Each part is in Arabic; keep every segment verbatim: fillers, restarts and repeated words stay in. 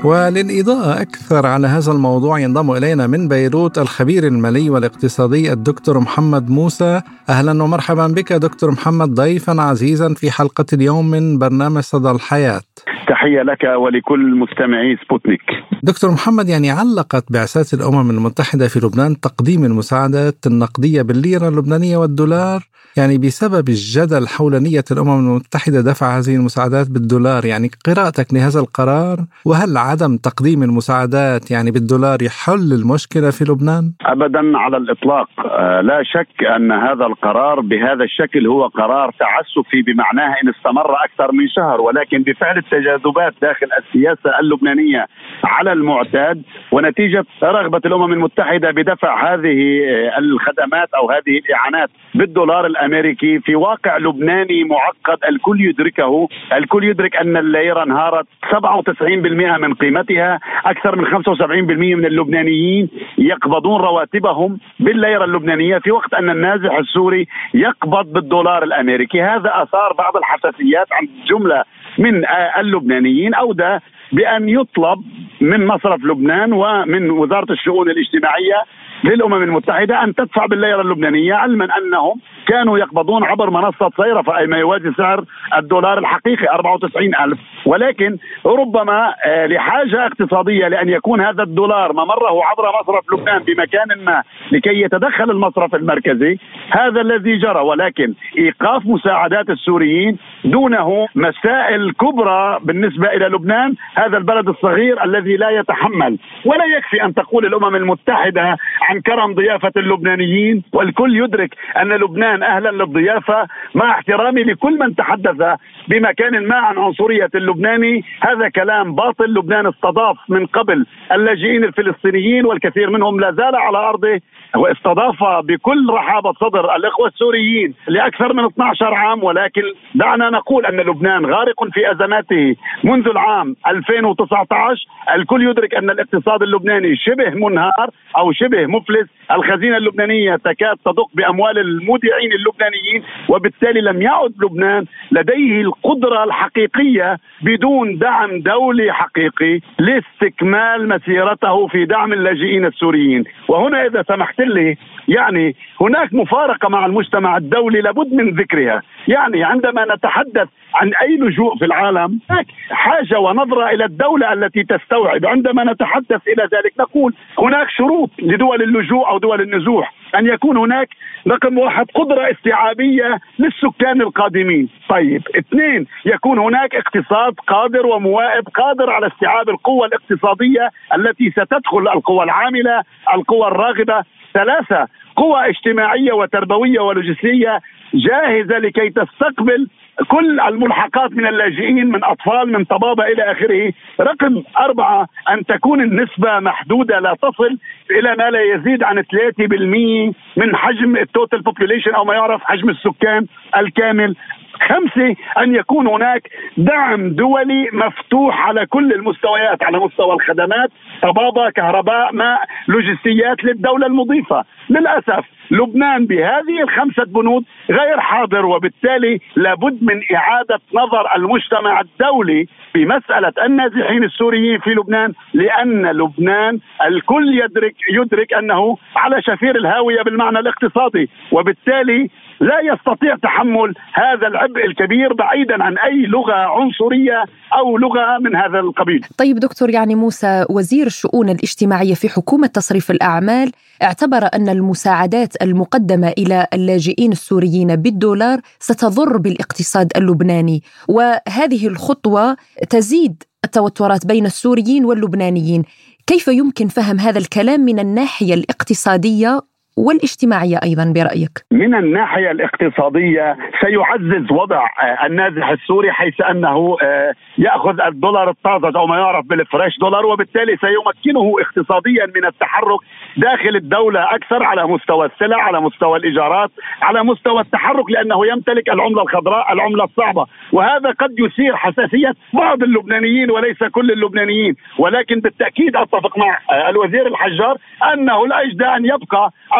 وللإضاءة أكثر على هذا الموضوع ينضم إلينا من بيروت الخبير المالي والاقتصادي الدكتور محمد موسى. أهلا ومرحبا بك دكتور محمد، ضيفا عزيزا في حلقة اليوم من برنامج صدى الحياة. تحية لك ولكل مستمعي سبوتنيك. دكتور محمد، يعني علقت بعثات الأمم المتحدة في لبنان تقديم المساعدات النقدية بالليرة اللبنانية والدولار، يعني بسبب الجدل حول نية الأمم المتحدة دفع هذه المساعدات بالدولار. يعني قراءتك لهذا القرار، وهل عدم تقديم المساعدات يعني بالدولار يحل المشكلة في لبنان؟ أبدا على الإطلاق. لا شك أن هذا القرار بهذا الشكل هو قرار تعسفي بمعناه إن استمر أكثر من شهر، ولكن بفعل التجاذبات داخل السياسة اللبنانية على المعتاد ونتيجة رغبة الأمم المتحدة بدفع هذه الخدمات أو هذه الإعانات بالدولار الأمريكي في واقع لبناني معقد الكل يدركه. الكل يدرك أن الليرة انهارت سبعة وتسعين بالمئة من قيمتها. أكثر من خمسة وسبعين بالمئة من اللبنانيين يقبضون رواتبهم بالليرة اللبنانية، في وقت أن النازح السوري يقبض بالدولار الأمريكي. هذا أثار بعض الحساسيات عند جملة من اللبنانيين، أودى بأن يطلب من مصرف لبنان ومن وزارة الشؤون الاجتماعية للأمم المتحدة أن تدفع بالليرة اللبنانية، علما أنهم كانوا يقبضون عبر منصة صيرفة أي ما يوازي سعر الدولار الحقيقي أربعة وتسعين ألف، ولكن ربما لحاجة اقتصادية لأن يكون هذا الدولار ممره عبر مصرف لبنان بمكان ما لكي يتدخل المصرف المركزي. هذا الذي جرى، ولكن إيقاف مساعدات السوريين دونه مسائل كبرى بالنسبة إلى لبنان، هذا البلد الصغير الذي لا يتحمل. ولا يكفي أن تقول الأمم المتحدة عن كرم ضيافة اللبنانيين، والكل يدرك أن لبنان أهلا للضيافة، مع احترامي لكل من تحدث بمكان ما عن عنصرية اللبناني. هذا كلام باطل. لبنان استضاف من قبل اللاجئين الفلسطينيين والكثير منهم لا زال على أرضه، واستضاف بكل رحابة صدر الإخوة السوريين لأكثر من اثني عشر عام. ولكن دعنا نقول أن لبنان غارق في أزماته منذ العام ألفين وتسعة عشر. الكل يدرك أن الاقتصاد اللبناني شبه منهار أو شبه مفلس. الخزينة اللبنانية تكاد تدق بأموال المودعين اللبنانيين، وبالتالي لم يعد لبنان لديه القدرة الحقيقية بدون دعم دولي حقيقي لاستكمال مسيرته في دعم اللاجئين السوريين. وهنا إذا سمحت لي، يعني هناك مفارقة مع المجتمع الدولي لابد من ذكرها. يعني عندما نتحدث عن أي لجوء في العالم هناك حاجة ونظرة إلى الدولة التي تستوعب. عندما نتحدث إلى ذلك نقول هناك شروط لدول اللجوء أو دول النزوح، أن يكون هناك رقم واحد قدرة استيعابية للسكان القادمين. طيب اثنين، يكون هناك اقتصاد قادر وموائد قادر على استيعاب القوة الاقتصادية التي ستدخل القوى العاملة، القوى الراغبة. ثلاثة، قوى اجتماعية وتربوية ولوجستية جاهزة لكي تستقبل كل الملحقات من اللاجئين، من أطفال، من طبابة إلى آخره. رقم أربعة، أن تكون النسبة محدودة لا تصل إلى ما لا يزيد عن ثلاثة بالمئة من حجم التوتال بوبوليشن أو ما يعرف حجم السكان الكامل. خمسة، أن يكون هناك دعم دولي مفتوح على كل المستويات، على مستوى الخدمات، طبابة، كهرباء، ماء، لوجستيات للدولة المضيفة. للأسف لبنان بهذه الخمسة بنود غير حاضر، وبالتالي لابد من إعادة نظر المجتمع الدولي بمسألة النازحين السوريين في لبنان، لأن لبنان الكل يدرك يدرك أنه على شفير الهاوية بالمعنى الاقتصادي، وبالتالي لا يستطيع تحمل هذا العبء الكبير بعيدا عن أي لغة عنصرية أو لغة من هذا القبيل. طيب دكتور، يعني موسى وزير الشؤون الاجتماعية في حكومة تصريف الأعمال اعتبر أن المساعدات المقدمة إلى اللاجئين السوريين بالدولار ستضر بالاقتصاد اللبناني، وهذه الخطوة تزيد التوترات بين السوريين واللبنانيين. كيف يمكن فهم هذا الكلام من الناحية الاقتصادية والاجتماعية أيضا برأيك؟ من الناحية الاقتصادية سيعزز وضع النازح السوري، حيث أنه يأخذ الدولار الطازج أو ما يعرف بالفريش دولار، وبالتالي سيمكنه اقتصاديا من التحرك داخل الدولة أكثر على مستوى السلع، على مستوى الإيجارات، على مستوى التحرك، لأنه يمتلك العملة الخضراء، العملة الصعبة. وهذا قد يثير حساسية بعض اللبنانيين وليس كل اللبنانيين، ولكن بالتأكيد أتفق مع الوزير الحجار أنه لا يجدى أن يبقى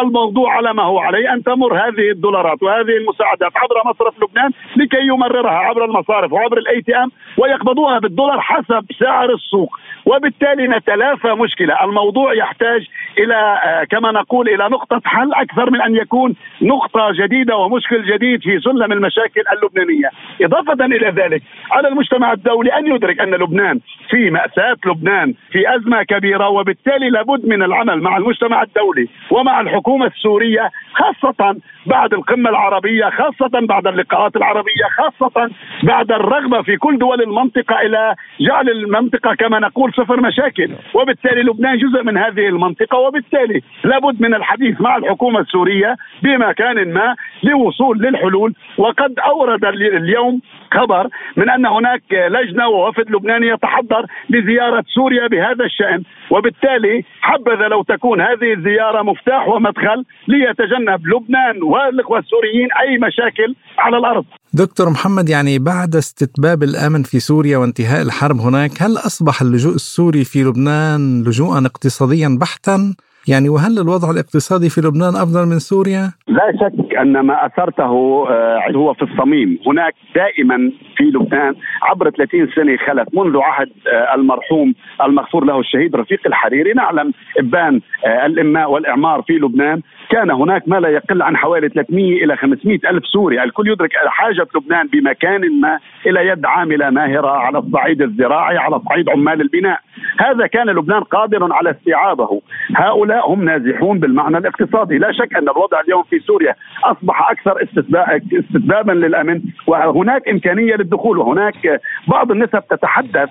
الموضوع على ما هو عليه، أن تمر هذه الدولارات وهذه المساعدات عبر مصرف لبنان لكي يمررها عبر المصارف وعبر الاي تي ام ويقبضوها بالدولار حسب سعر السوق، وبالتالي نتلافى مشكلة. الموضوع يحتاج إلى كما نقول إلى نقطة حل أكثر من أن يكون نقطة جديدة ومشكل جديد في سلم المشاكل اللبنانية. إضافة إلى ذلك على المجتمع الدولي أن يدرك أن لبنان في مأساة، لبنان في أزمة كبيرة، وبالتالي لابد من العمل مع المجتمع الدولي ومع الحكومة السورية، خاصة بعد القمة العربية، خاصة بعد اللقاءات العربية، خاصة بعد الرغبة في كل دول المنطقة إلى جعل المنطقة كما نقول صفر مشاكل، وبالتالي لبنان جزء من هذه المنطقة، وبالتالي لابد من الحديث مع الحكومة السورية بمكان ما لوصول للحلول. وقد أورد اليوم خبر من أن هناك لجنة ووفد لبناني يتحضر لزيارة سوريا بهذا الشأن، وبالتالي حبذا لو تكون هذه الزيارة مفتاح ومدخل ليتجنب لبنان والإخوة السوريين أي مشاكل على الأرض. دكتور محمد، يعني بعد استتباب الأمن في سوريا وانتهاء الحرب هناك، هل أصبح اللجوء السوري في لبنان لجوءا اقتصاديا بحتا؟ يعني وهل الوضع الاقتصادي في لبنان أفضل من سوريا؟ لا شك أن ما أثرته هو في الصميم. هناك دائما في لبنان عبر ثلاثين سنة خلت منذ عهد المرحوم المغفور له الشهيد رفيق الحريري، نعلم إبان الإنماء والإعمار في لبنان، كان هناك ما لا يقل عن حوالي ثلاثمئة إلى خمسمئة ألف سوري. الكل يدرك حاجة لبنان بمكان ما إلى يد عاملة ماهرة على الصعيد الزراعي، على صعيد عمال البناء. هذا كان لبنان قادر على استيعابه. هؤلاء هم نازحون بالمعنى الاقتصادي. لا شك أن الوضع اليوم في سوريا أصبح أكثر استتبابا للأمن، وهناك إمكانية للدخول، وهناك بعض النسب تتحدث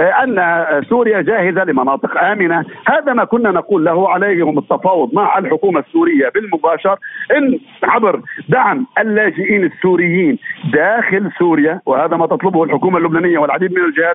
أن سوريا جاهزة لمناطق آمنة. هذا ما كنا نقول له، عليهم التفاوض مع الحكومة السورية بالمباشر إن عبر دعم اللاجئين السوريين داخل سوريا، وهذا ما تطلبه الحكومة اللبنانية والعديد من الجهات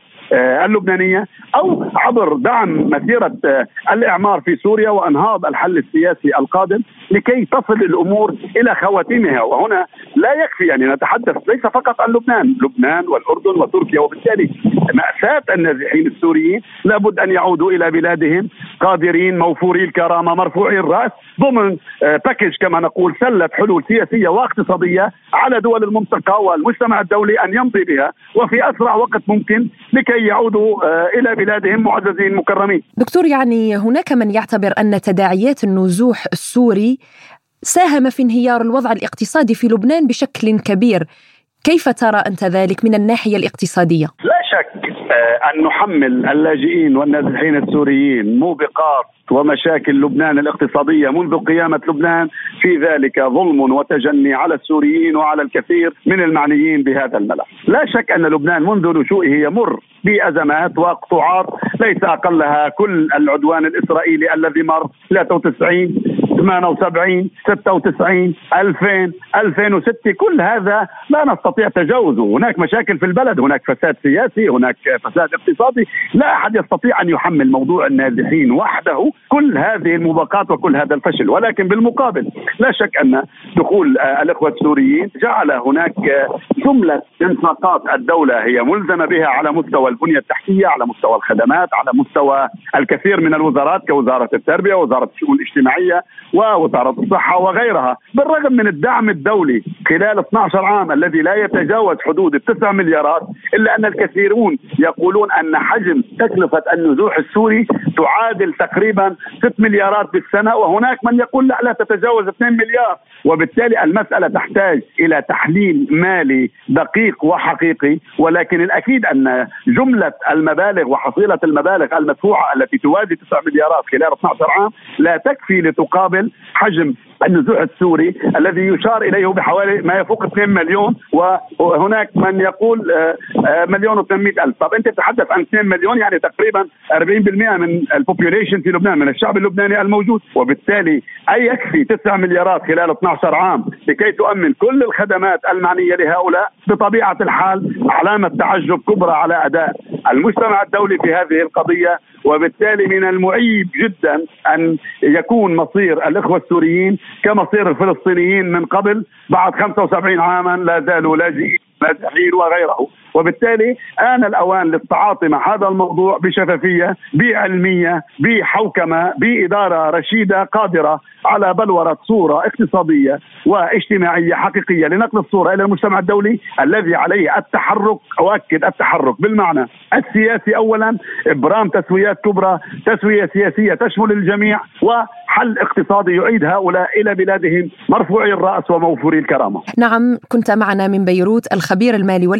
اللبنانية، أو عبر دعم مسيرة الإعمار في سوريا وأنهاض الحل السياسي القادم لكي تصل الأمور إلى خواتيمها. وهنا لا يكفي يعني نتحدث ليس فقط عن لبنان، لبنان والأردن وتركيا، وبالتالي مأساة النازحين السوريين لابد أن يعودوا إلى بلادهم قادرين موفوري الكرامة مرفوعي الرأس ضمن باكج كما نقول سلة حلول سياسية واقتصادية على دول المنطقة والمجتمع الدولي أن يمضي بها وفي أسرع وقت ممكن لكي يعودوا إلى بلادهم معززين مكرمين. دكتور، يعني هناك من يعتبر أن تداعيات النزوح السوري ساهم في انهيار الوضع الاقتصادي في لبنان بشكل كبير. كيف ترى أنت ذلك من الناحية الاقتصادية؟ لا شك أن نحمل اللاجئين والنازحين السوريين موبقات ومشاكل لبنان الاقتصادية منذ قيامة لبنان، في ذلك ظلم وتجني على السوريين وعلى الكثير من المعنيين بهذا الملف. لا شك أن لبنان منذ نشوئه يمر بأزمات وقطوعات ليس أقلها كل العدوان الإسرائيلي الذي مر ثلاثة وتسعين ثمانية وسبعين ستة وتسعين ألفين ألفين وستة، كل هذا لا نستطيع تجاوزه. هناك مشاكل في البلد، هناك فساد سياسي، هناك فساد اقتصادي، لا أحد يستطيع أن يحمل موضوع النازحين وحده كل هذه الموبقات وكل هذا الفشل. ولكن بالمقابل لا شك أن دخول الإخوة السوريين جعل هناك جملة انفاقات الدولة هي ملزمة بها على مستوى البنية التحتية، على مستوى الخدمات، على مستوى الكثير من الوزارات كوزارة التربية ووزارة الشؤون الاجتماعية ووزارة الصحة وغيرها. بالرغم من الدعم الدولي خلال اثني عشر عام الذي لا يتجاوز حدود التسع مليارات، إلا أن الكثيرون يقولون أن حجم تكلفة النزوح السوري تعادل تقريبا ست مليارات بالسنة، وهناك من يقول لا, لا تتجاوز اثنين مليار. وبالتالي المسألة تحتاج إلى تحليل مالي دقيق وحقيقي. ولكن الأكيد أن جملة المبالغ وحصيلة المبالغ المدفوعة التي توازي تسع مليارات خلال اثني عشر عام لا تكفي لتقابل حجم النزوح السوري الذي يشار إليه بحوالي ما يفوق اثنين مليون، وهناك من يقول مليون وثمانمئة ألف. طب أنت تتحدث عن اثنين مليون، يعني تقريبا أربعين بالمئة من البوبوليشن في لبنان، من الشعب اللبناني الموجود. وبالتالي أي يكفي تسع مليارات خلال اثني عشر عام لكي تؤمن كل الخدمات المعنية لهؤلاء؟ بطبيعة الحال علامة تعجب كبرى على أداء المجتمع الدولي في هذه القضية. وبالتالي من المعيب جدا أن يكون مصير الإخوة السوريين كمصير الفلسطينيين من قبل، بعد خمسة وسبعين عاما لا زالوا لاجئين نازحين وغيره. وبالتالي آن الأوان للتعاطي مع هذا الموضوع بشفافية، بعلمية، بحوكمة، بإدارة رشيدة قادرة على بلورة صورة اقتصادية واجتماعية حقيقية لنقل الصورة إلى المجتمع الدولي الذي عليه التحرك، أؤكد التحرك بالمعنى السياسي أولا، إبرام تسويات كبرى، تسوية سياسية تشمل الجميع، وحل اقتصادي يعيد هؤلاء إلى بلادهم مرفوعي الرأس وموفوري الكرامة. نعم، كنت معنا من بيروت الخبير المالي